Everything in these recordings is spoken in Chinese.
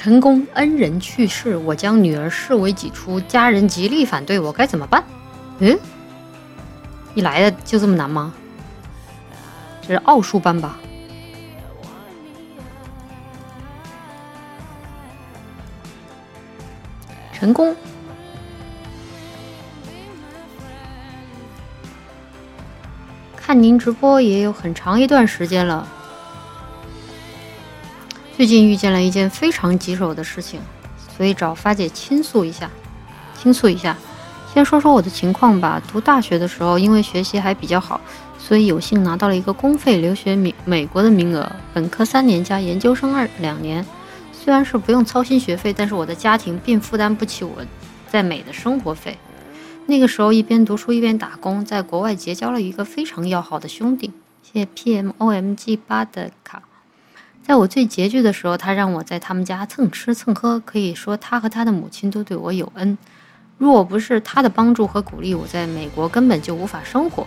成功，恩人去世，我将女儿视为己出，家人极力反对，我该怎么办？一来的就这么难吗？这是奥数班吧？成功。看您直播也有很长一段时间了，最近遇见了一件非常棘手的事情，所以找发姐倾诉一下。先说说我的情况吧。读大学的时候，因为学习还比较好，所以有幸拿到了一个公费留学美国的名额，本科3年加研究生2年。虽然是不用操心学费，但是我的家庭并负担不起我在美的生活费。那个时候一边读书一边打工，在国外结交了一个非常要好的兄弟，谢谢 PMOMG8 的卡。在我最拮据的时候，他让我在他们家蹭吃蹭喝，可以说他和他的母亲都对我有恩。若不是他的帮助和鼓励，我在美国根本就无法生活。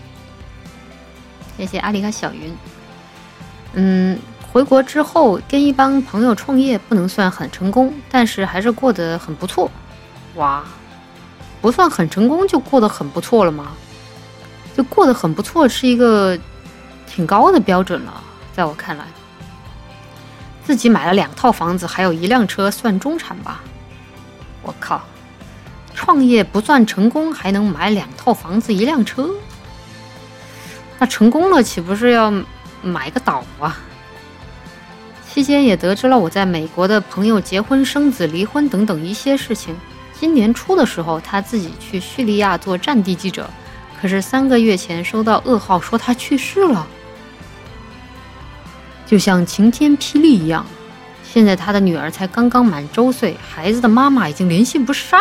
谢谢阿里卡小云。回国之后跟一帮朋友创业，不能算很成功，但是还是过得很不错。哇，不算很成功就过得很不错了吗？就过得很不错是一个挺高的标准了，在我看来。自己买了2套房子，还有1辆车，算中产吧？我靠，创业不算成功，还能买2套房子1辆车？那成功了岂不是要买个岛啊？期间也得知了我在美国的朋友结婚生子离婚等等一些事情。今年初的时候，他自己去叙利亚做战地记者，可是3个月前收到噩耗说他去世了，就像晴天霹雳一样。现在他的女儿才刚刚满周岁，孩子的妈妈已经联系不上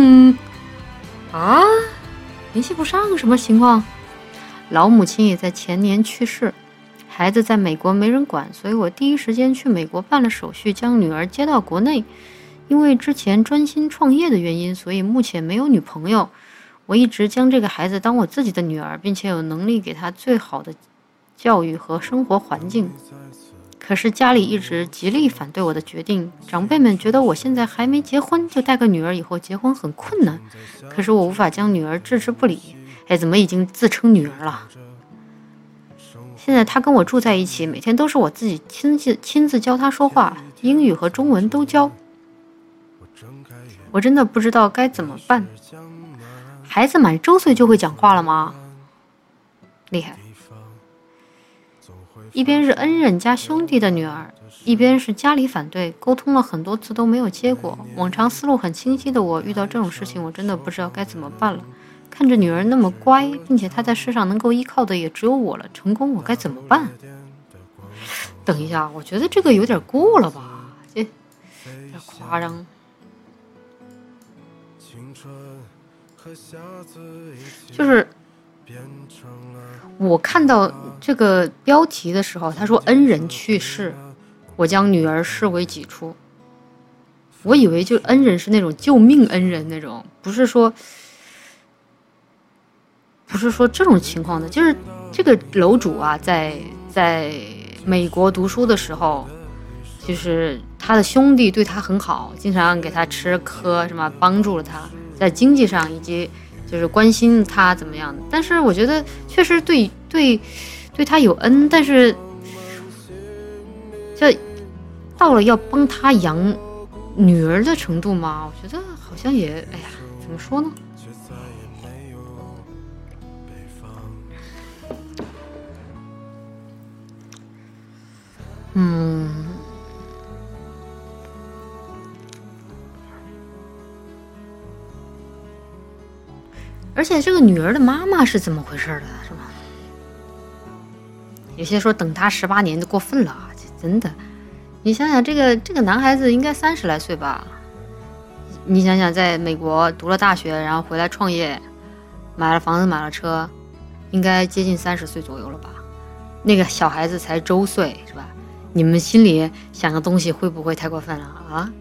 啊！联系不上什么情况？老母亲也在前年去世，孩子在美国没人管，所以我第一时间去美国办了手续，将女儿接到国内。因为之前专心创业的原因，所以目前没有女朋友。我一直将这个孩子当我自己的女儿，并且有能力给她最好的教育和生活环境。可是家里一直极力反对我的决定，长辈们觉得我现在还没结婚就带个女儿，以后结婚很困难。可是我无法将女儿置之不理。怎么已经自称女儿了？现在她跟我住在一起，每天都是我自己亲自教她说话，英语和中文都教。我真的不知道该怎么办。孩子满周岁就会讲话了吗？厉害。一边是恩人加兄弟的女儿，一边是家里反对，沟通了很多次都没有结果。往常思路很清晰的我，遇到这种事情我真的不知道该怎么办了。看着女儿那么乖，并且她在世上能够依靠的也只有我了，成功我该怎么办？等一下，我觉得这个有点过了吧，有点夸张。就是我看到这个标题的时候，他说恩人去世，我将女儿视为己出。我以为就恩人是那种救命恩人那种，不是说这种情况的。就是这个楼主啊，在美国读书的时候，就是他的兄弟对他很好，经常给他吃喝什么，帮助了他在经济上，以及就是关心他怎么样的。但是我觉得确实对他有恩，但是这到了要帮他养女儿的程度吗？我觉得好像也，怎么说呢？而且这个女儿的妈妈是怎么回事的，是吧？有些说等她18年就过分了，真的。你想想，这个男孩子应该30来岁吧？你想想，在美国读了大学，然后回来创业，买了房子，买了车，应该接近30岁左右了吧？那个小孩子才周岁，是吧？你们心里想的东西会不会太过分了啊？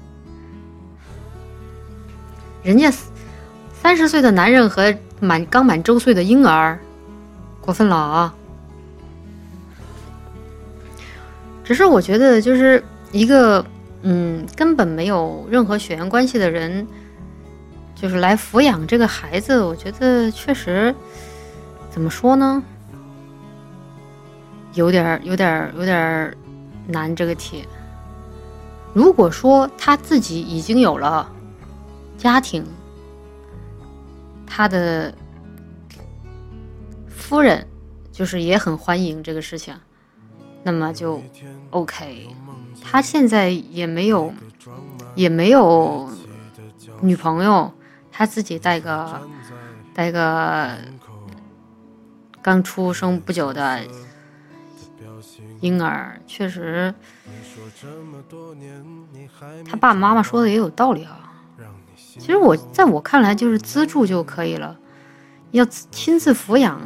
人家30岁的男人和刚满周岁的婴儿，过分了啊！只是我觉得，就是一个根本没有任何血缘关系的人，就是来抚养这个孩子，我觉得确实怎么说呢，有点难这个题。如果说他自己已经有了家庭，他的夫人就是也很欢迎这个事情，那么就 OK。他现在也没有女朋友，他自己带个刚出生不久的婴儿，确实他爸爸妈妈说的也有道理啊。其实在我看来就是资助就可以了，要亲自抚养，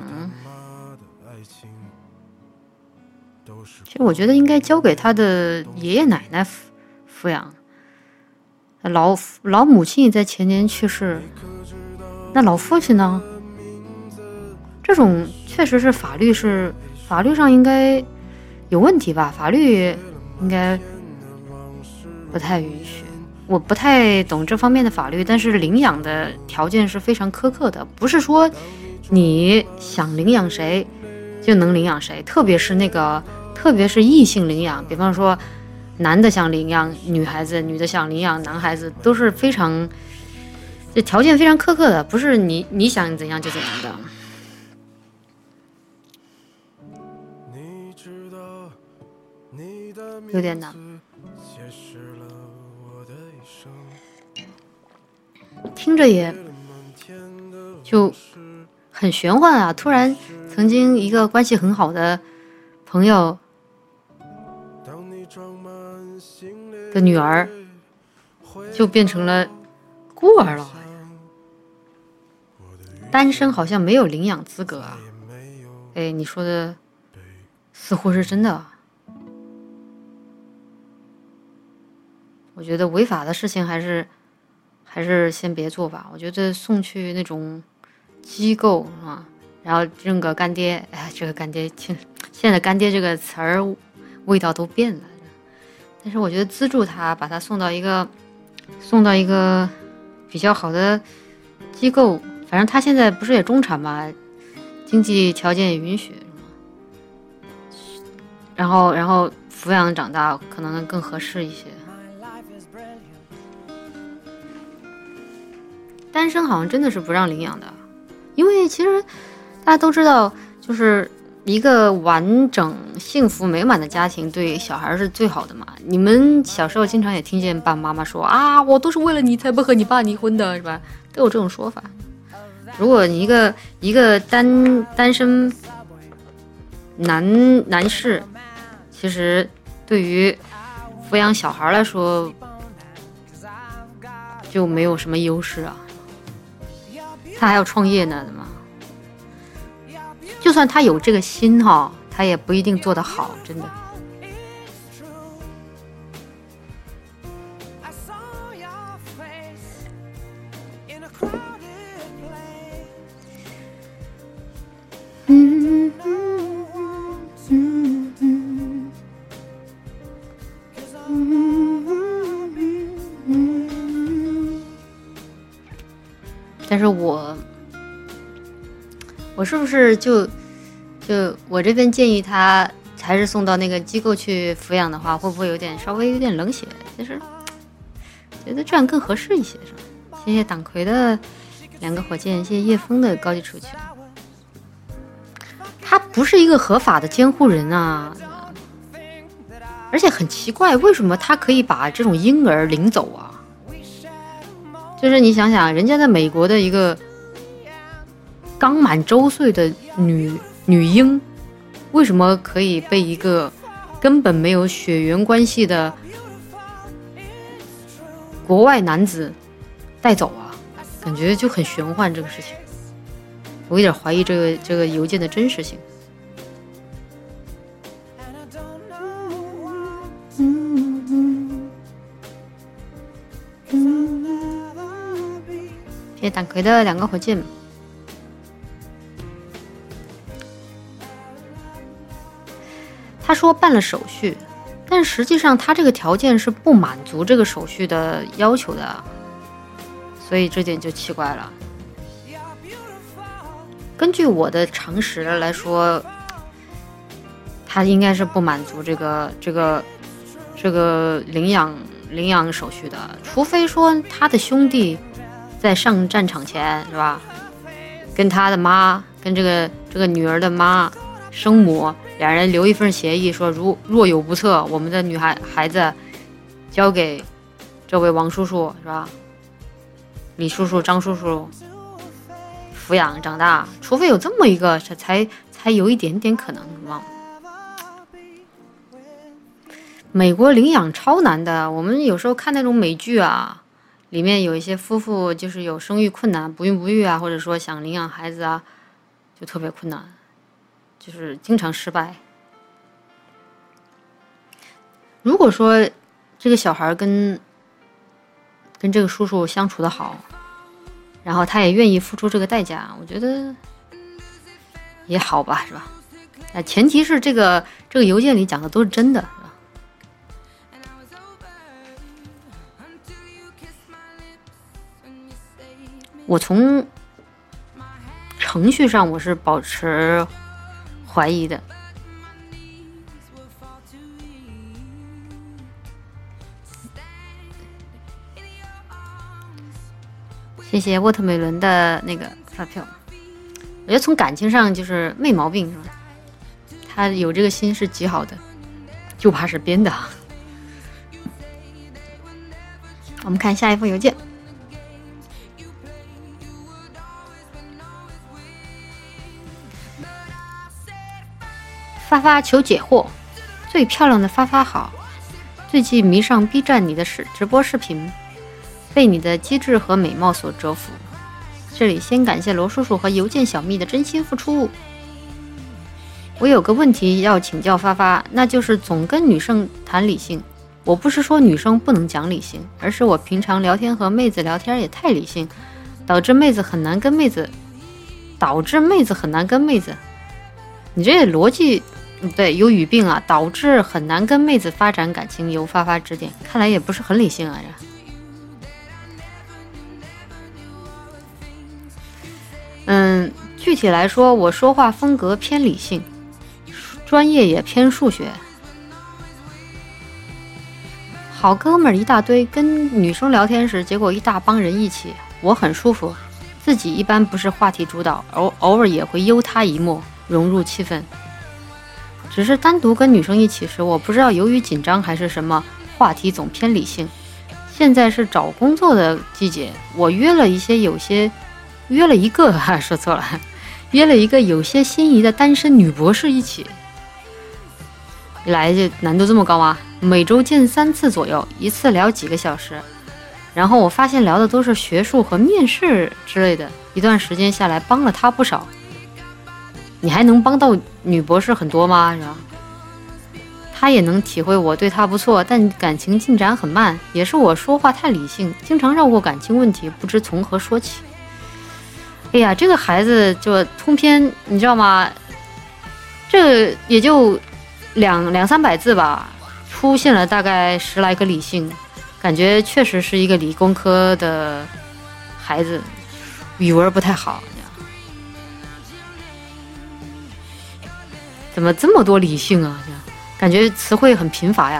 其实我觉得应该交给他的爷爷奶奶抚养。老母亲也在前年去世，那老父亲呢？这种确实是法律上应该有问题吧？法律应该不太允许。我不太懂这方面的法律，但是领养的条件是非常苛刻的，不是说你想领养谁就能领养谁，特别是异性领养，比方说男的想领养女孩子，女的想领养男孩子，都是这条件非常苛刻的，不是你想怎样就怎样的。有点难，听着也就很玄幻啊！突然，曾经一个关系很好的朋友的女儿就变成了孤儿了。单身好像没有领养资格啊！哎，你说的似乎是真的。我觉得违法的事情还是先别做吧。我觉得送去那种机构啊，然后认个干爹，哎，这个干爹现在干爹这个词儿味道都变了。但是我觉得资助他，把他送到一个比较好的机构，反正他现在不是也中产嘛，经济条件也允许，然后抚养长大可能更合适一些。单身好像真的是不让领养的，因为其实大家都知道，就是一个完整幸福美满的家庭对小孩是最好的嘛。你们小时候经常也听见爸爸妈妈说啊，我都是为了你才不和你爸离婚的，是吧？都有这种说法。如果你一个单身男士，其实对于抚养小孩来说就没有什么优势啊。他还要创业呢嘛，就算他有这个心哈，他也不一定做得好，真的。但是我是不是就我这边建议他还是送到那个机构去抚养的话，会不会稍微有点冷血？其实觉得这样更合适一些，是吧？谢谢党魁的2个火箭，谢谢叶枫的高级出去。他不是一个合法的监护人啊，而且很奇怪，为什么他可以把这种婴儿领走啊？就是你想想，人家在美国的一个刚满周岁的女婴，为什么可以被一个根本没有血缘关系的国外男子带走啊？感觉就很玄幻这个事情，我有点怀疑这个邮件的真实性。谢谢党魁的2个火箭。他说办了手续， 但实际上他这个条件是不满足这个手续的要求的，所以这点就奇怪了。根据我的常识来说，他应该是不满足这个领养手续的，除非说他的兄弟在上战场前，是吧？跟他的妈，跟这个女儿的妈生母两人留一份协议，说若有不测，我们的孩子交给这位王叔叔，是吧？李叔叔、张叔叔抚养长大，除非有这么一个，才有一点点可能，是吧？美国领养超难的，我们有时候看那种美剧啊，里面有一些夫妇就是有生育困难，不孕不育啊，或者说想领养孩子啊，就特别困难，就是经常失败。如果说这个小孩跟这个叔叔相处的好，然后他也愿意付出这个代价，我觉得也好吧，是吧？前提是这个邮件里讲的都是真的，是吧？我从程序上我是保持怀疑的。谢谢沃特美伦的那个发票。我觉得从感情上就是没毛病，是吧？他有这个心是极好的，就怕是编的。我们看下一封邮件。发发求解惑，最漂亮的发发好，最近迷上 B 站你的直播视频，被你的机智和美貌所折服。这里先感谢罗叔叔和邮件小蜜的真心付出。我有个问题要请教发发，那就是总跟女生谈理性。我不是说女生不能讲理性，而是我平常聊天和妹子聊天也太理性，导致妹子很难跟妹子。你这逻辑对，有语病啊，导致很难跟妹子发展感情，由发发指点，看来也不是很理性啊。具体来说，我说话风格偏理性，专业也偏数学。好哥们儿一大堆，跟女生聊天时，结果一大帮人一起，我很舒服。自己一般不是话题主导，偶尔也会悠他一默，融入气氛。只是单独跟女生一起时，我不知道由于紧张还是什么，话题总偏理性。现在是找工作的季节，我约了一个有些心仪的单身女博士一起。来就难度这么高吗？每周见3次左右，一次聊几个小时。然后我发现聊的都是学术和面试之类的，一段时间下来帮了他不少。你还能帮到女博士很多吗？是吧？他也能体会我对他不错，但感情进展很慢，也是我说话太理性，经常绕过感情问题，不知从何说起。哎呀，这个孩子就通篇，你知道吗？这个也就200-300字吧，出现了大概10来个理性，感觉确实是一个理工科的孩子，语文不太好。怎么这么多理性啊？感觉词汇很贫乏呀。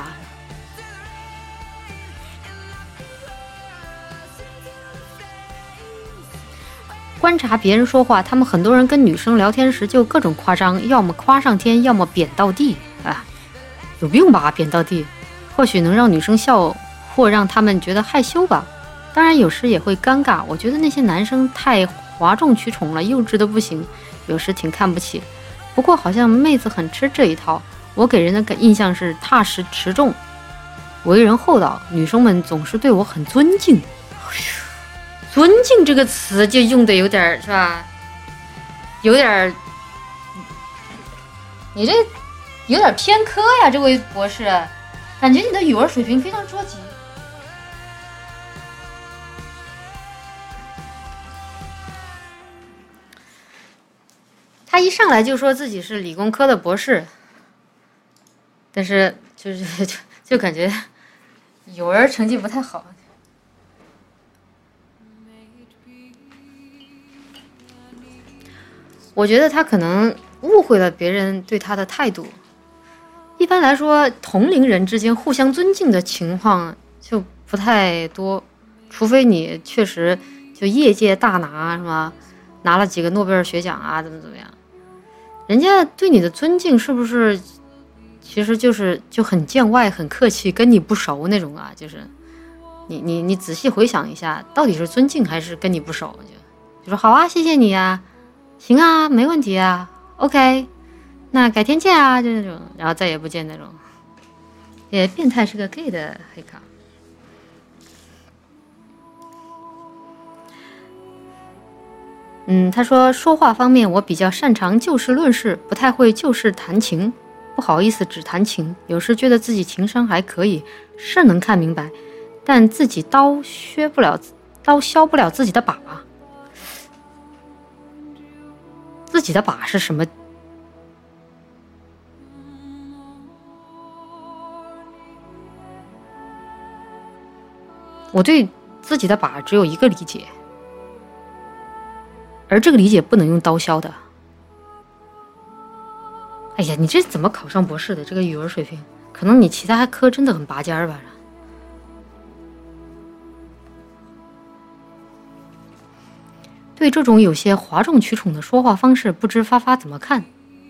观察别人说话，他们很多人跟女生聊天时就各种夸张，要么夸上天，要么贬到地。有病吧？贬到地，或许能让女生笑，或让他们觉得害羞吧。当然有时也会尴尬。我觉得那些男生太哗众取宠了，幼稚的不行，有时挺看不起。不过好像妹子很吃这一套，我给人的印象是踏实持重，为人厚道，女生们总是对我很尊敬。尊敬这个词就用的有点是吧？有点，你这有点偏科呀，这位博士，感觉你的语文水平非常捉急。他一上来就说自己是理工科的博士， 但是就感觉语文成绩不太好。我觉得他可能误会了别人对他的态度。一般来说，同龄人之间互相尊敬的情况就不太多，除非你确实就业界大拿，是吧？拿了几个诺贝尔学奖啊，怎么样？人家对你的尊敬是不是，其实就很见外、很客气，跟你不熟那种啊？就是你仔细回想一下，到底是尊敬还是跟你不熟？就说好啊，谢谢你啊。行啊，没问题啊 ，OK， 那改天见啊，就那种，然后再也不见那种。变态是个 gay 的黑卡。他说说话方面我比较擅长就事论事，不太会就事谈情，不好意思只谈情，有时觉得自己情商还可以，是能看明白，但自己刀削不了自己的把。自己的把是什么？我对自己的把只有一个理解，而这个理解不能用刀削的。哎呀，你这怎么考上博士的？这个语文水平，可能你其他科真的很拔尖吧？对这种有些哗众取宠的说话方式，不知发发怎么看？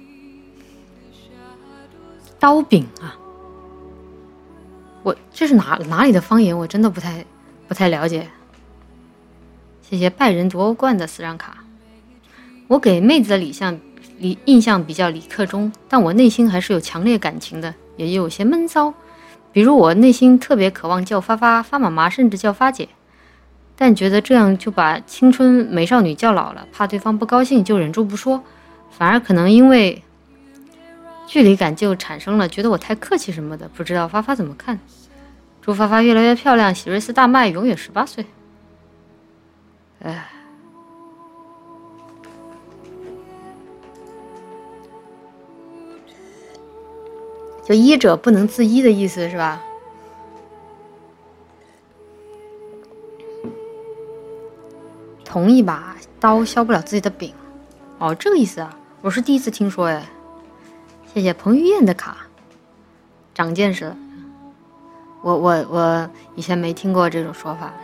刀柄啊，我这是哪里的方言？我真的不太了解。谢谢拜仁夺欧冠的4张卡。我给妹子的印象比较理科中，但我内心还是有强烈感情的，也有些闷骚。比如我内心特别渴望叫发发、发妈妈，甚至叫发姐。但觉得这样就把青春美少女叫老了，怕对方不高兴就忍住不说，反而可能因为距离感就产生了觉得我太客气什么的，不知道发发怎么看。祝发发越来越漂亮，喜瑞斯大麦永远18岁。就医者不能自医的意思是吧？同一把刀削不了自己的饼，哦，这个意思啊，我是第一次听说哎。谢谢彭于晏的卡，长见识了。我以前没听过这种说法。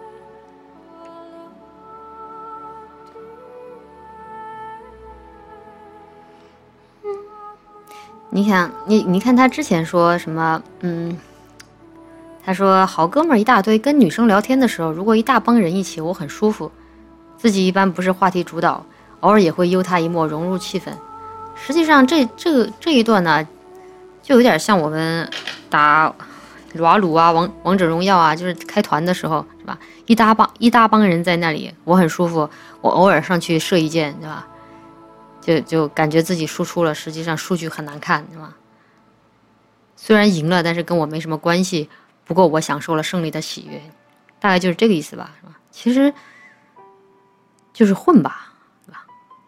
你想，你看他之前说什么？他说好哥们儿一大堆，跟女生聊天的时候，如果一大帮人一起，我很舒服。自己一般不是话题主导，偶尔也会悠他一默，融入气氛。实际上这一段呢，就有点像我们打撸啊撸啊、王者荣耀啊，就是开团的时候，是吧？一大帮人在那里，我很舒服。我偶尔上去射一箭，对吧？就感觉自己输出了，实际上数据很难看，对吧？虽然赢了，但是跟我没什么关系。不过我享受了胜利的喜悦，大概就是这个意思吧，是吧？其实就是混吧，是吧？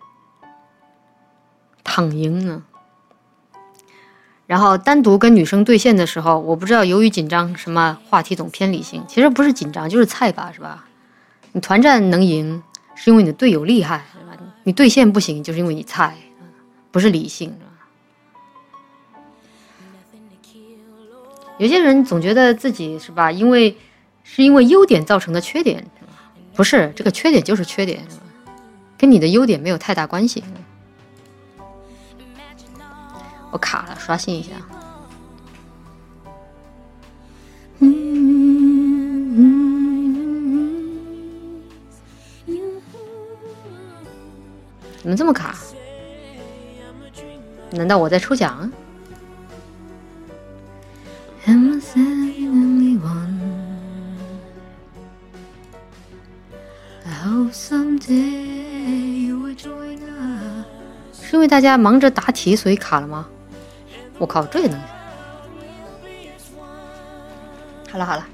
躺赢呢。然后单独跟女生对线的时候，我不知道由于紧张什么话题总偏理性，其实不是紧张就是菜吧，是吧？你团战能赢是因为你的队友厉害，是吧？你对线不行就是因为你菜，不是理性，是吧？有些人总觉得自己是吧，因为优点造成的缺点，是吧？不是，这个缺点就是缺点，是吧？跟你的优点没有太大关系。我卡了，刷新一下。怎么这么卡？难道我在抽奖是因为大家忙着答题所以卡了吗？我靠，这也能？好了，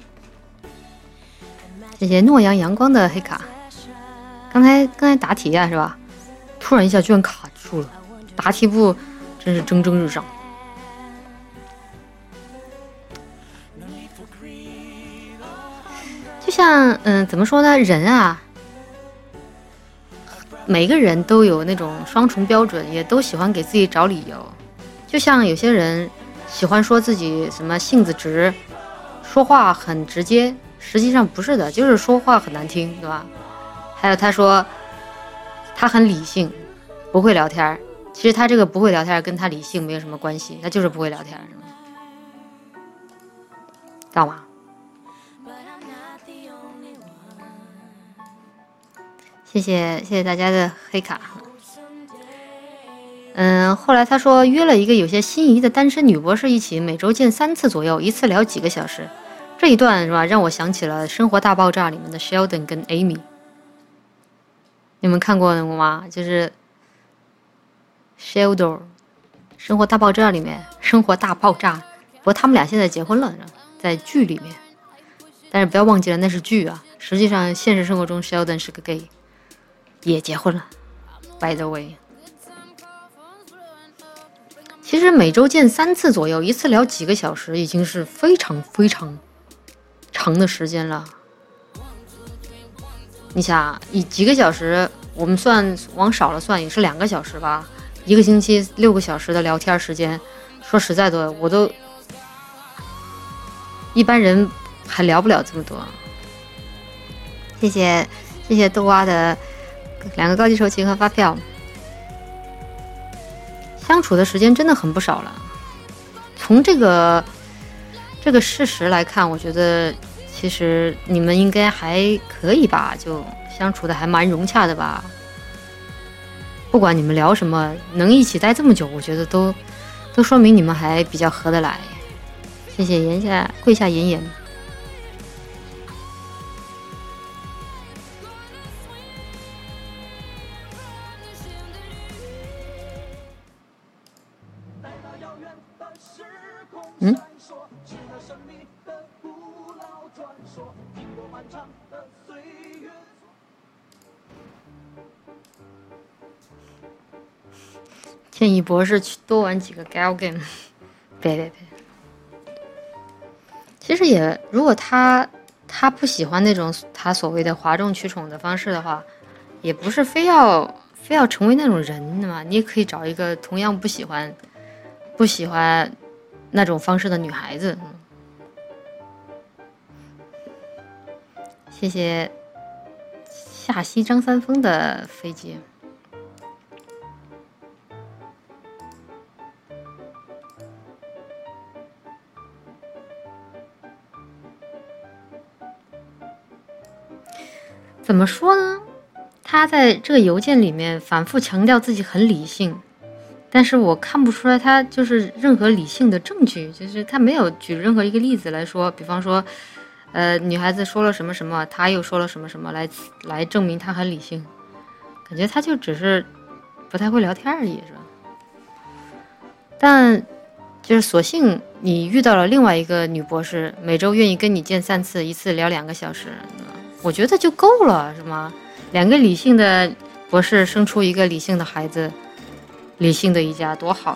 谢谢诺阳阳光的黑卡。刚才答题啊，是吧？突然一下居然卡住了，答题部真是蒸蒸日上。 就像怎么说呢，人啊，每个人都有那种双重标准，也都喜欢给自己找理由。就像有些人喜欢说自己什么性子直，说话很直接，实际上不是的，就是说话很难听，对吧？还有他说他很理性，不会聊天，其实他这个不会聊天跟他理性没有什么关系，他就是不会聊天，是吗？知道吗？谢谢大家的黑卡。后来他说约了一个有些心仪的单身女博士一起，每周见3次左右，一次聊几个小时。这一段是吧，让我想起了《生活大爆炸》里面的 Sheldon 跟 Amy。你们看过吗？就是 Sheldon，《生活大爆炸》里面，生活大爆炸。不过他们俩现在结婚了，在剧里面。但是不要忘记了，那是剧啊。实际上，现实生活中 Sheldon 是个 gay， 也结婚了。By the way， 其实每周见3次左右，一次聊几个小时，已经是非常非常长的时间了。你想，以几个小时，我们算往少了算也是2个小时吧，一个星期6个小时的聊天时间，说实在的，我都一般人还聊不了这么多。谢谢豆蛙的2个高级筹旗和发票。相处的时间真的很不少了。从这个事实来看，我觉得其实你们应该还可以吧，就相处的还蛮融洽的吧。不管你们聊什么，能一起待这么久，我觉得都说明你们还比较合得来。谢谢跪下妍妍。建议博士去多玩几个 gal game。别。其实也，如果他不喜欢那种他所谓的哗众取宠的方式的话，也不是非要成为那种人的嘛。你也可以找一个同样不喜欢那种方式的女孩子。谢谢夏西张三丰的飞机。怎么说呢？他在这个邮件里面反复强调自己很理性，但是我看不出来他就是任何理性的证据，就是他没有举任何一个例子来说，比方说，女孩子说了什么什么，他又说了什么什么来证明他很理性，感觉他就只是不太会聊天而已，是吧？但就是所幸你遇到了另外一个女博士，每周愿意跟你见3次，一次聊2个小时。我觉得就够了，是吗？2个理性的博士生出一个理性的孩子，理性的一家，多好呀！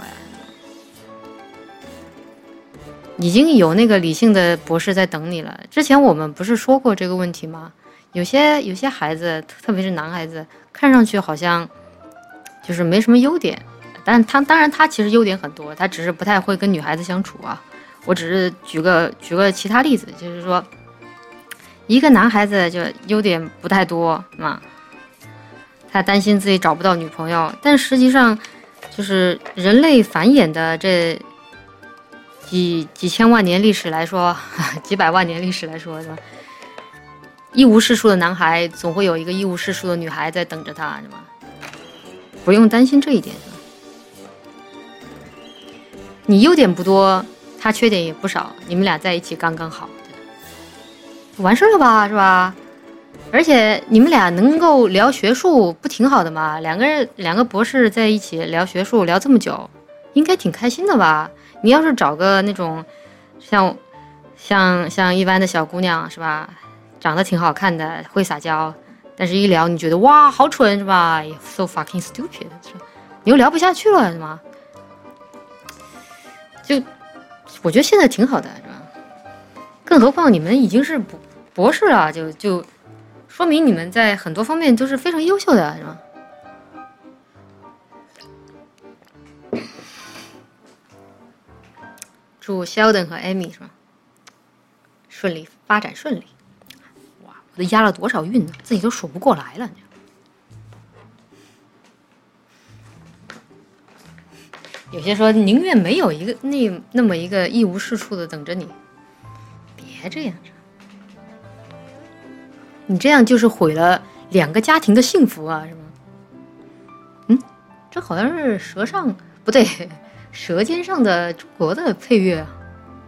已经有那个理性的博士在等你了。之前我们不是说过这个问题吗？有些孩子，特别是男孩子，看上去好像就是没什么优点，但当然他其实优点很多，他只是不太会跟女孩子相处啊。我只是举个其他例子，就是说。一个男孩子就优点不太多嘛，他担心自己找不到女朋友，但实际上就是人类繁衍的这几千万年历史来说，几百万年历史来说，是吧？一无是处的男孩总会有一个一无是处的女孩在等着他，是吧？不用担心这一点，是吧？你优点不多，他缺点也不少，你们俩在一起刚刚好。完事了吧，是吧？而且你们俩能够聊学术，不挺好的吗？两个博士在一起聊学术聊这么久，应该挺开心的吧？你要是找个那种像一般的小姑娘，是吧？长得挺好看的，会撒娇，但是一聊你觉得哇好蠢，是吧 ？So fucking stupid， 你又聊不下去了，是吗？就我觉得现在挺好的，是吧？更何况你们已经是博士啊，就说明你们在很多方面都是非常优秀的，是吗？祝 Sheldon 和 Amy 是吗？顺利发展顺利。哇，我都押了多少韵呢？自己都数不过来了。有些说宁愿没有一个那么一个一无是处的等着你，别这样着。你这样就是毁了2个家庭的幸福啊，是吗？这好像是舌上不对，舌尖上的中国的配乐啊。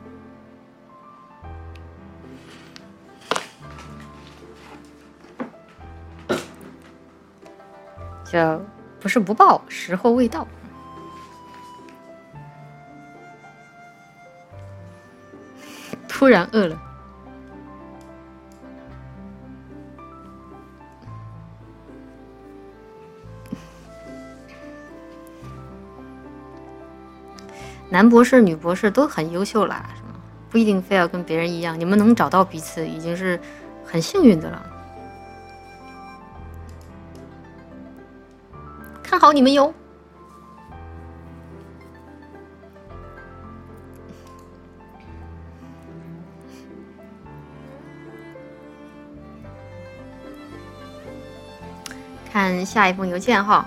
叫不是不报，时候未到。突然饿了。男博士、女博士都很优秀啦，是吗？不一定非要跟别人一样，你们能找到彼此已经是很幸运的了。看好你们哟！看下一封邮件哈。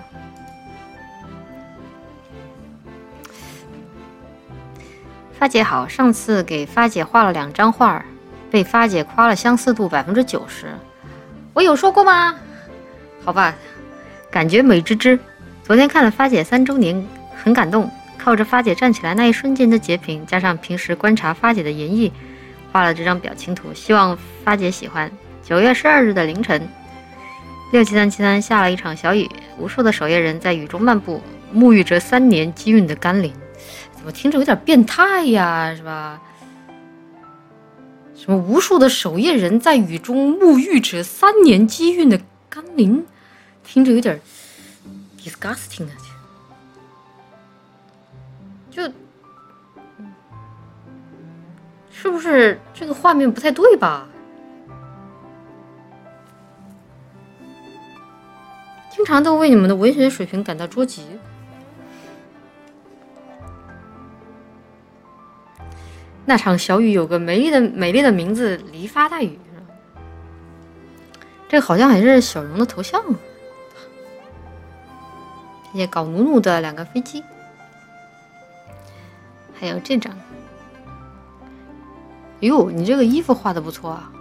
发姐好，上次给发姐画了2张画，被发姐夸了相似度90%，我有说过吗？好吧，感觉美滋滋。昨天看了发姐3周年，很感动。靠着发姐站起来那一瞬间的截屏，加上平时观察发姐的演绎，画了这张表情图，希望发姐喜欢。9月12日的凌晨，67373下了一场小雨，无数的守夜人在雨中漫步，沐浴着3年积运的甘霖。怎么听着有点变态呀，是吧？什么无数的守夜人在雨中沐浴着3年积运的甘霖，听着有点 disgusting 啊！是不是这个画面不太对吧？经常都为你们的文学水平感到捉急。那场小雨有个美丽的名字，梨发大雨。这个好像还是小荣的头像。谢谢搞努努的2个飞机，还有这张。哟，你这个衣服画的不错啊。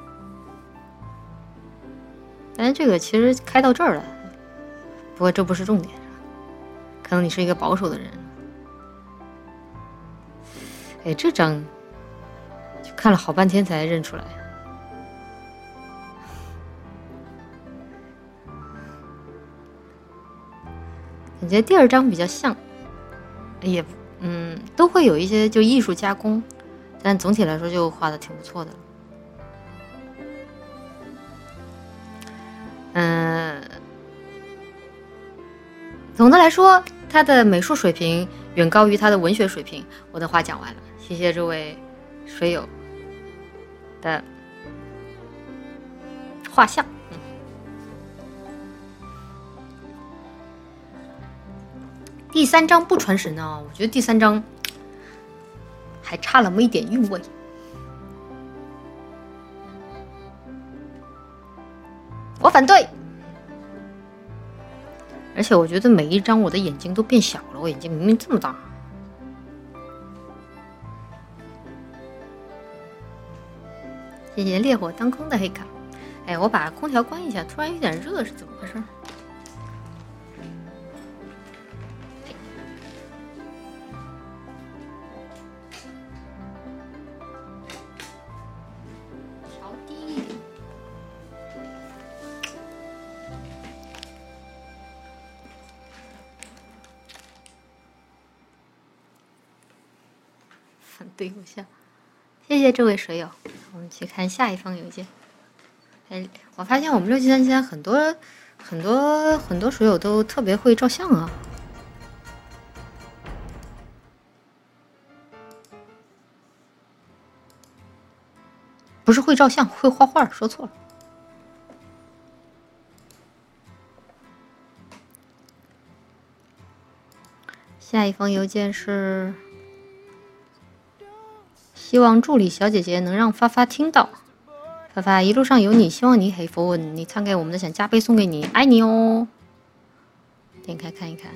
但是这个其实开到这儿了，不过这不是重点，可能你是一个保守的人。哎，这张就看了好半天才认出来。感觉第2张比较像，也都会有一些就艺术加工，但总体来说就画的挺不错的。总的来说，他的美术水平远高于他的文学水平。我的话讲完了，谢谢这位水友的画像。第3章不传神呢，我觉得第3章还差了那么一点韵味。我反对。而且我觉得每一张我的眼睛都变小了，我眼睛明明这么大。谢谢烈火当空的黑卡。哎，我把空调关一下，突然有点热，是怎么回事？调低一点。反对我下，谢谢这位水友。我们去看下一封邮件。哎，我发现我们6737很多水友都特别会照相啊。 不是会照相，会画画，说错了。下一封邮件是希望助理小姐姐能让发发听到。发发一路上有你，希望你黑粉，你唱给我们的想加倍送给你，爱你哦。点开看一看。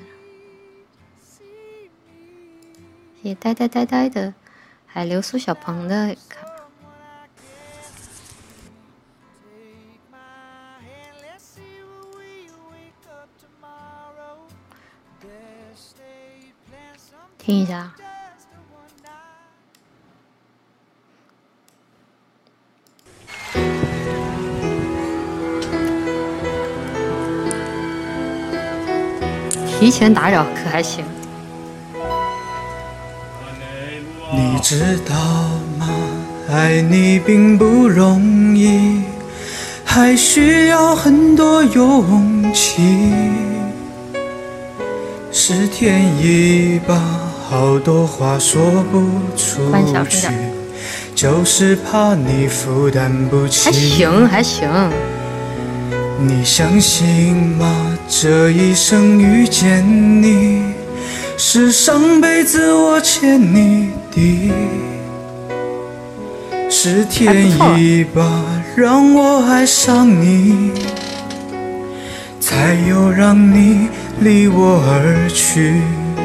谢谢呆呆呆呆的，还有苏小鹏的卡。听一下。提前打扰可还行。 你知道吗？爱你并不容易，还需要很多勇气。是天意吧，好多话说不出去，就是怕你负担不起。 还行。 你相信吗？这一生遇见你，是上辈子我欠你的。是天意吧，让我爱上你，才有让你离我而去。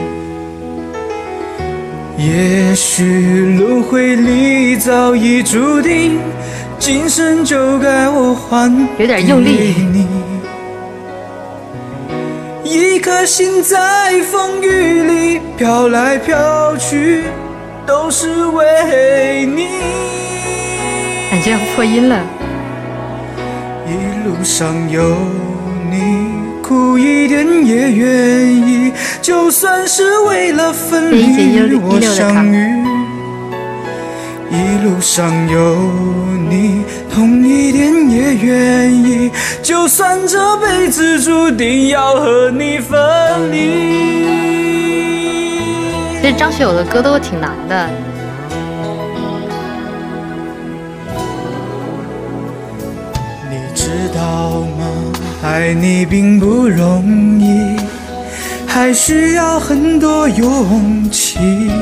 也许轮回里早已注定，今生就该我还给你。 有点用力。 一颗心在风雨里飘来飘去，都是为你。 感觉要破音了。 一路上有你，苦一点也愿意，就算是为了分离与我相遇。一路上有你，痛一点也愿意，就算这辈子注定要和你分离。 其实张学友的歌都挺难的。 你知道吗？爱你并不容易，还需要很多勇气。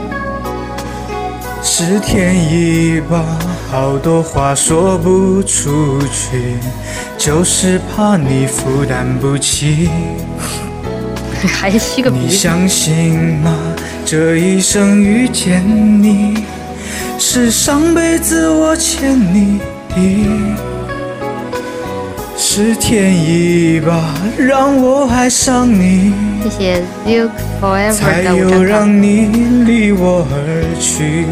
是天意吧，好多话说不出去，就是怕你负担不起。 还吸个鼻。 你相信吗？这一生遇见你，是上辈子我欠你的。是天意吧，让我爱上你。 谢谢 Luke Forever 才有让你离我而去。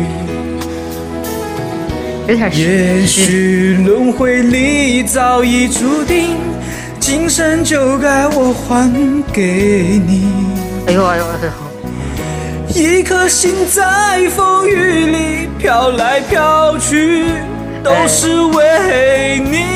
也许轮回里早已注定，今生就该我还给你。 哎呦哎呦哎呦！ 一颗心在风雨里飘来飘去，都是为你。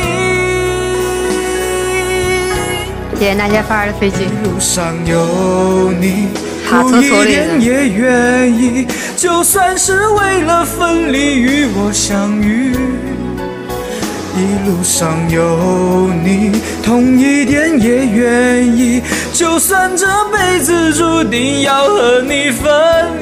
谢谢那些发的飞机。 路上有你，苦一点也愿意，就算是为了分离与我相遇。一路上有你，痛一点也愿意，就算这辈子注定要和你分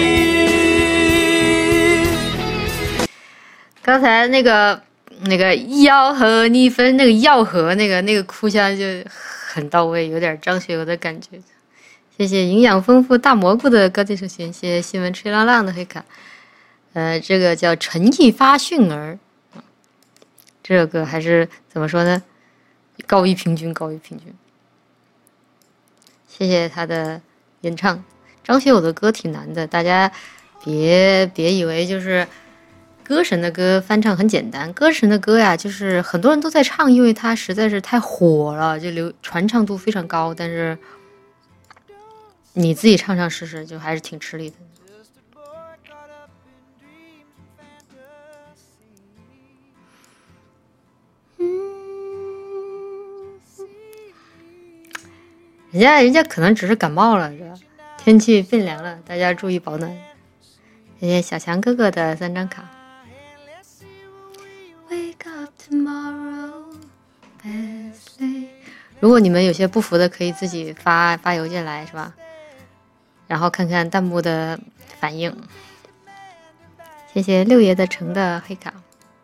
离。 刚才那个要和你分，那个要和那个哭腔就很到位，有点张学友的感觉。谢谢营养丰富大蘑菇的高级首选，谢谢新闻吹浪浪的黑卡。这个叫陈毅发训儿，这首歌还是怎么说呢？高于平均。谢谢他的演唱。张学友的歌挺难的，大家别以为就是歌神的歌翻唱很简单。歌神的歌呀，就是很多人都在唱，因为他实在是太火了，就传唱度非常高。但是你自己唱试试，就还是挺吃力的。人家可能只是感冒了，是吧？天气变凉了，大家注意保暖。谢谢小强哥哥的3张卡。 如果你们有些不服的，可以自己发邮件来，是吧？然后看看弹幕的反应。谢谢六爷的橙的黑卡。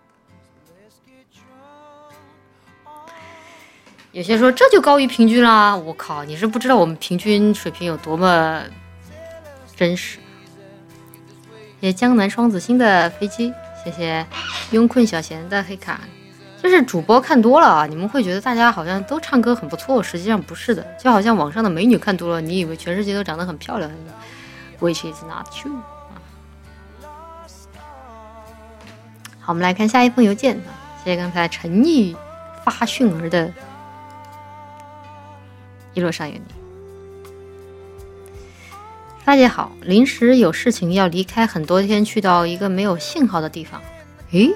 有些说这就高于平均啦，我靠，你是不知道我们平均水平有多么真实。谢谢江南双子星的飞机，谢谢慵困小贤的黑卡。就是主播看多了啊，你们会觉得大家好像都唱歌很不错，实际上不是的，就好像网上的美女看多了，你以为全世界都长得很漂亮 ，which is not true。好，我们来看下一封邮件，谢谢刚才陈毅发讯儿的一路上有你。发姐好，临时有事情要离开很多天，去到一个没有信号的地方。诶，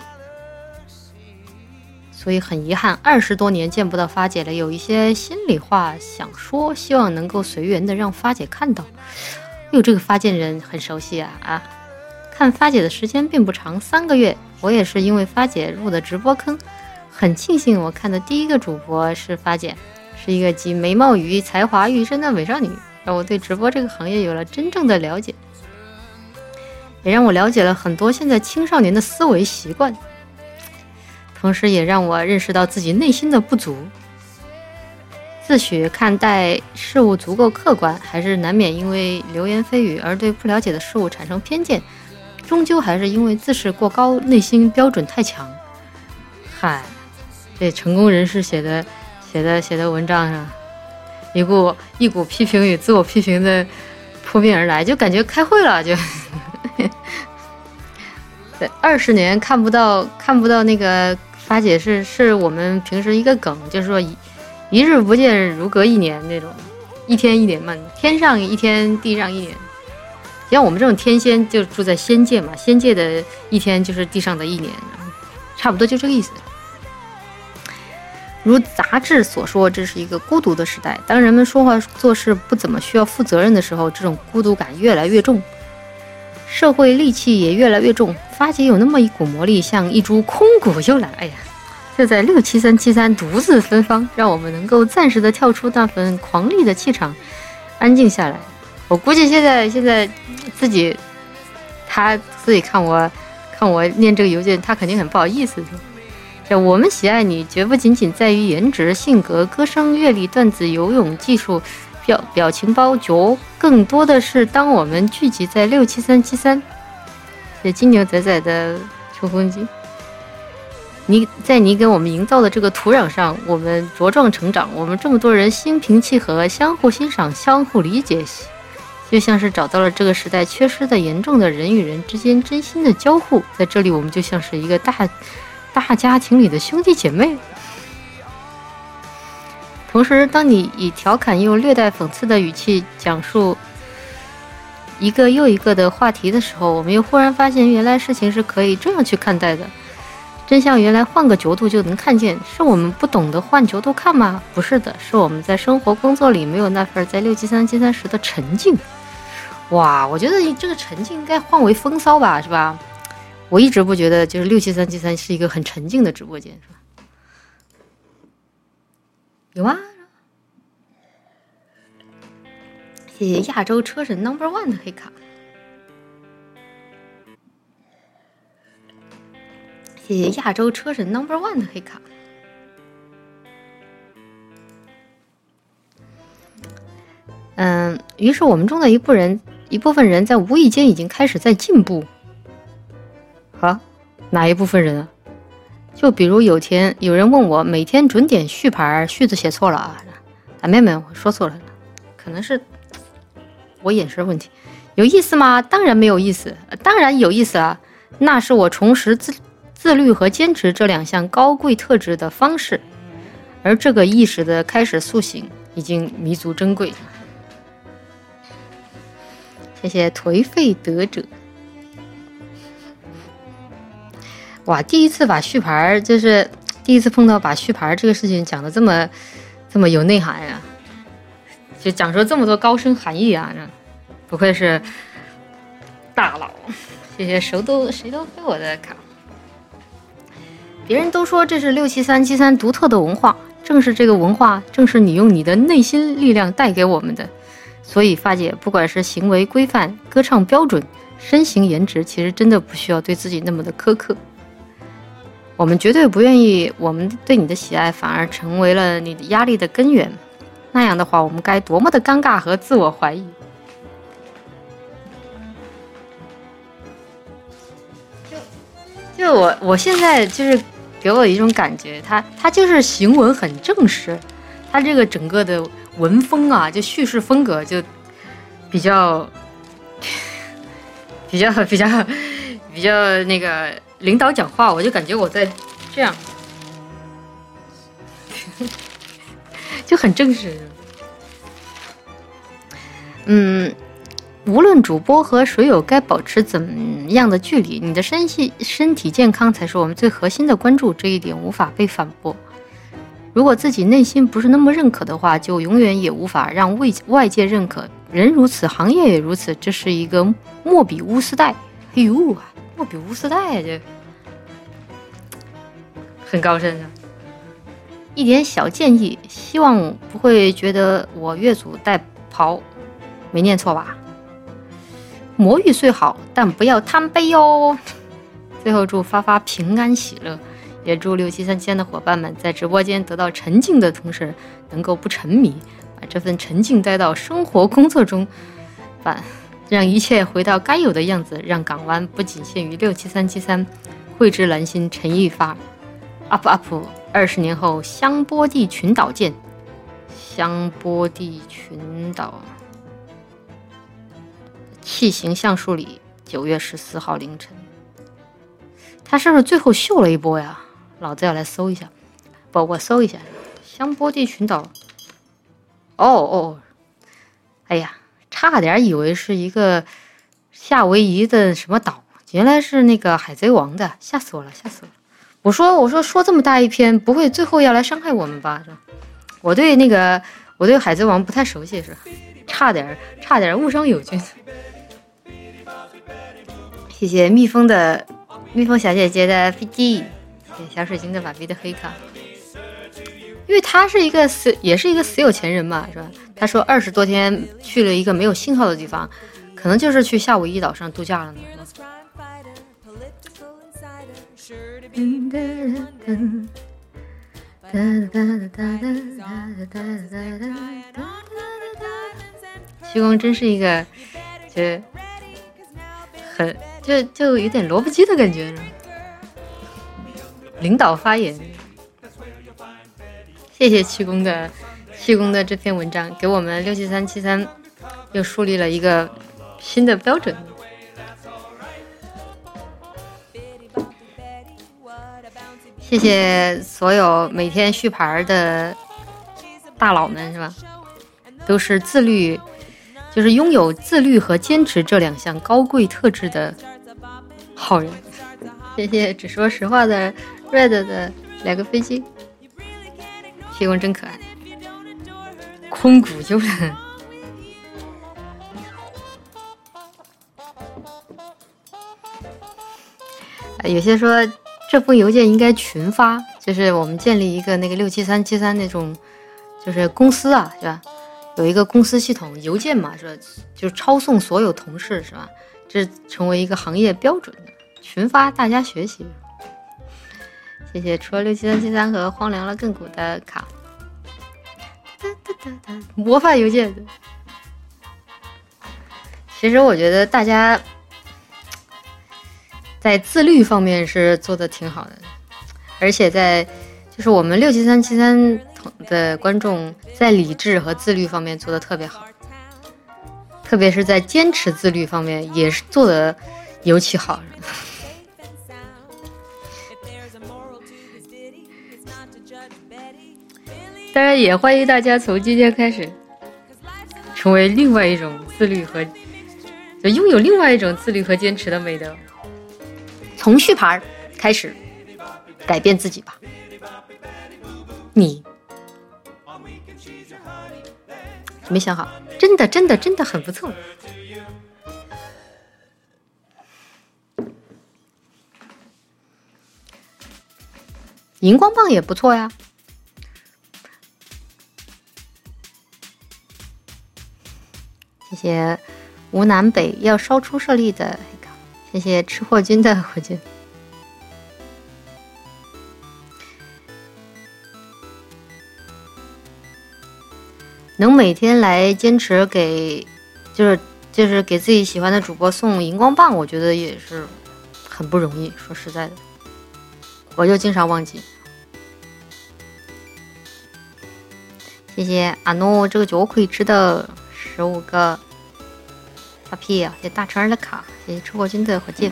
所以很遗憾，20多年见不到发姐了，有一些心里话想说，希望能够随缘的让发姐看到。哟，这个发件人很熟悉啊！看发姐的时间并不长，3个月。我也是因为发姐入的直播坑，很庆幸我看的第一个主播是发姐，是一个集美貌与才华于一身的美少女，让我对直播这个行业有了真正的了解，也让我了解了很多现在青少年的思维习惯，同时也让我认识到自己内心的不足。自诩看待事物足够客观，还是难免因为流言蜚语而对不了解的事物产生偏见，终究还是因为自视过高，内心标准太强。嗨，这成功人士写的文章上，一股批评与自我批评的扑面而来，就感觉开会了，就对，20年看不到那个发姐是我们平时一个梗，就是说一日不见如隔1年那种，一天一年嘛，天上一天，地上一年。像我们这种天仙就住在仙界嘛，仙界的一天就是地上的1年，差不多就这个意思。如杂志所说，这是一个孤独的时代。当人们说话做事不怎么需要负责任的时候，这种孤独感越来越重，社会戾气也越来越重。发姐有那么一股魔力，像一株空谷幽兰，哎呀，就在67373独自芬芳，让我们能够暂时的跳出那份狂戾的气场，安静下来。我估计现在他自己看我念这个邮件，他肯定很不好意思。我们喜爱你，绝不仅仅在于颜值、性格、歌声、阅历、段子、游泳技术、表情包、脚，更多的是当我们聚集在67373，谢金牛仔仔的冲锋机。你给我们营造的这个土壤上，我们茁壮成长，我们这么多人心平气和，相互欣赏，相互理解，就像是找到了这个时代缺失的严重的人与人之间真心的交互。在这里，我们就像是一个大家庭里的兄弟姐妹。同时，当你以调侃又略带讽刺的语气讲述一个又一个的话题的时候，我们又忽然发现，原来事情是可以这样去看待的。真相原来换个角度就能看见，是我们不懂得换角度看吗？不是的，是我们在生活工作里没有那份在67373时的沉静。哇，我觉得这个沉静应该换为风骚吧，是吧？我一直不觉得就是67373是一个很沉静的直播间，是吧？有吗？谢谢亚洲车神 No.1 的黑卡，谢谢亚洲车神 No.1 的黑卡。于是我们中的一部分人在无意间已经开始在进步。啊，哪一部分人啊？就比如有天有人问我每天准点序牌，序字写错了啊！没有，我说错了，可能是我眼神问题。有意思吗？当然没有意思，当然有意思啊！那是我重拾自律和坚持这2项高贵特质的方式，而这个意识的开始苏醒已经弥足珍贵。谢谢颓废得者。哇，第一次把序牌，就是第一次碰到把序牌这个事情讲的这么有内涵呀，就讲出这么多高深含义啊，不愧是大佬。谢谢谁都飞我的卡。别人都说这是67373独特的文化， 正是这个文化，正是你用你的内心力量带给我们的。所以发姐，不管是行为规范、歌唱标准、身形颜值，其实真的不需要对自己那么的苛刻。我们绝对不愿意我们对你的喜爱反而成为了你的压力的根源，那样的话我们该多么的尴尬和自我怀疑。就我现在就是给我一种感觉，他就是行文很正式，他这个整个的文风啊，就叙事风格就比较那个领导讲话，我就感觉我在这样就很正式。无论主播和水友该保持怎样的距离，你的身体健康才是我们最核心的关注，这一点无法被反驳。如果自己内心不是那么认可的话，就永远也无法让外界认可。人如此，行业也如此，这是一个莫比乌斯带。哎呦，莫比乌斯带这很高深啊！一点小建议，希望不会觉得我越俎代庖，没念错吧？魔芋虽好，但不要贪杯哦。最后祝发发平安喜乐，也祝673的伙伴们在直播间得到沉浸的同时，能够不沉迷，把这份沉浸带到生活工作中，让一切回到该有的样子，让港湾不仅限于67373，蕙质兰心陈一发 ，up 20年后香波地群岛见，香波地群岛。器形橡树里，9月14号凌晨，他是不是最后秀了一波呀？老子要来搜一下，我搜一下香波地群岛。哎呀，差点以为是一个夏威夷的什么岛，原来是那个海贼王的，吓死我了！我说这么大一篇，不会最后要来伤害我们吧？是吧？我对海贼王不太熟悉，是吧？差点误伤友军。谢谢蜜蜂小姐姐的飞机，谢谢小水晶的法币的黑卡。因为他是也是一个死有钱人嘛，是吧？他说20多天去了一个没有信号的地方，可能就是去夏威夷岛上度假了呢。徐工真是一个就有点萝卜鸡的感觉，领导发言。谢谢七公的这篇文章，给我们67373又树立了一个新的标准。谢谢所有每天续牌的大佬们，是吧？都是自律，就是拥有自律和坚持这2项高贵特质的好人。谢谢只说实话的 Red 的2个飞机，气功真可爱，空谷幽兰。有些说这封邮件应该群发，就是我们建立一个那个67373那种，就是公司啊，是吧？有一个公司系统邮件嘛，是吧？就抄送所有同事，是吧？这成为一个行业标准的群发，大家学习。谢谢除了67373和荒凉了亘古的卡，魔法邮件。其实我觉得大家在自律方面是做的挺好的，而且就是我们67373的观众在理智和自律方面做的特别好，特别是在坚持自律方面也是做的尤其好。当然也欢迎大家从今天开始成为另外一种自律和拥有另外一种自律和坚持的美德，从续牌开始改变自己吧。你没想好，真的很不错。荧光棒也不错呀， 谢吴南北要烧出设立的黑卡，谢谢吃货君的火箭。能每天来坚持给就是给自己喜欢的主播送荧光棒，我觉得也是很不容易，说实在的，我就经常忘记。谢谢阿诺这个酒可以吃的15个发屁啊！谢谢大成儿的卡，谢谢吃货君的火箭。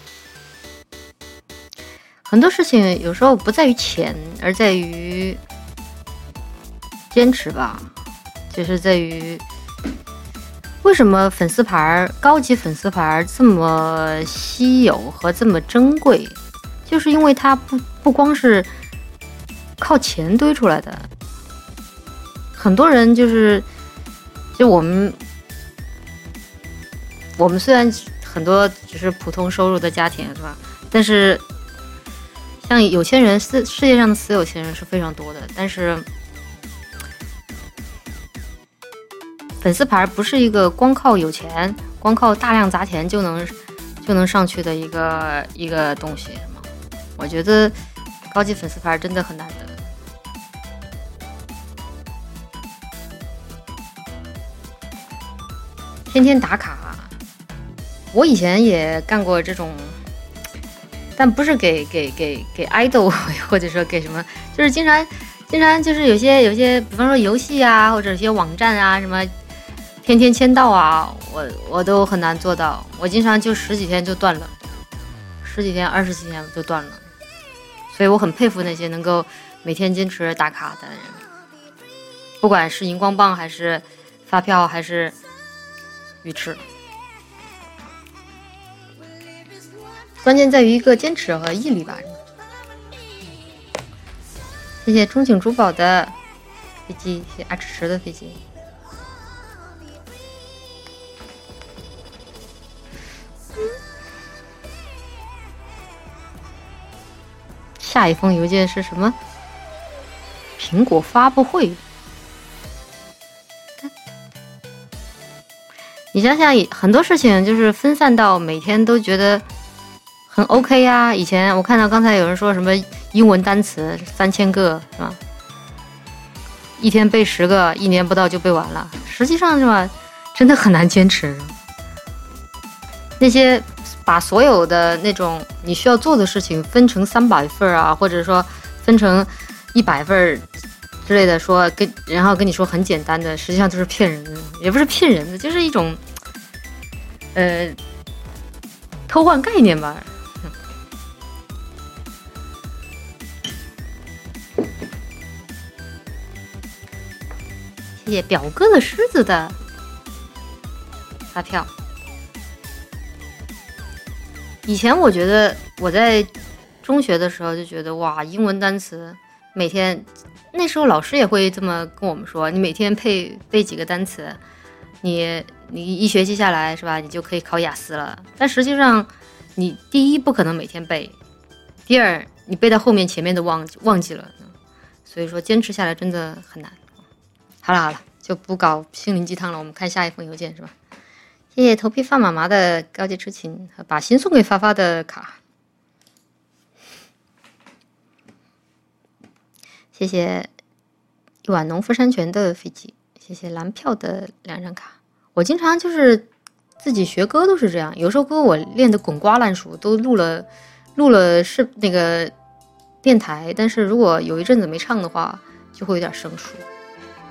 很多事情有时候不在于钱，而在于坚持吧，就是在于为什么粉丝牌高级粉丝牌这么稀有和这么珍贵，就是因为它不光是靠钱堆出来的。很多人就我们虽然很多只是普通收入的家庭，是吧？但是像有钱人，世界上的死有钱人是非常多的，但是粉丝牌不是一个光靠有钱、光靠大量砸钱就能上去的一个东西嘛。我觉得高级粉丝牌真的很难得。天天打卡，我以前也干过这种，但不是给 idol 或者说给什么，就是经常就是有些，比方说游戏啊，或者有些网站啊，什么天天签到啊，我都很难做到。我经常就10几天就断了，10几天、20几天就断了。所以我很佩服那些能够每天坚持打卡的人，不管是荧光棒还是发票还是鱼翅，关键在于一个坚持和毅力吧。谢谢憧憬珠宝的飞机，谢谢阿迟迟的飞机。下一封邮件是什么？苹果发布会。你想想，很多事情就是分散到每天都觉得很 OK 呀。以前我看到刚才有人说什么英文单词3000个是吧？一天背10个，1年不到就背完了。实际上是吧，真的很难坚持。那些把所有的那种你需要做的事情分成300份啊，或者说分成100份之类的，说然后跟你说很简单的，实际上都是骗人的，也不是骗人的，就是一种偷换概念吧。谢谢表哥的狮子的发票。以前我觉得我在中学的时候就觉得哇，英文单词每天，那时候老师也会这么跟我们说，你每天背几个单词，你1学期下来是吧，你就可以考雅思了。但实际上你第一不可能每天背，第二你背到后面前面都忘记了，所以说坚持下来真的很难。好了，就不搞心灵鸡汤了，我们看下一封邮件是吧？谢谢头皮发麻麻的高级痴情和把心送给发发的卡，谢谢一碗农夫山泉的飞机，谢谢蓝票的2张卡。我经常就是自己学歌都是这样，有首歌我练得滚瓜烂熟，都录了是那个电台，但是如果有一阵子没唱的话，就会有点生疏。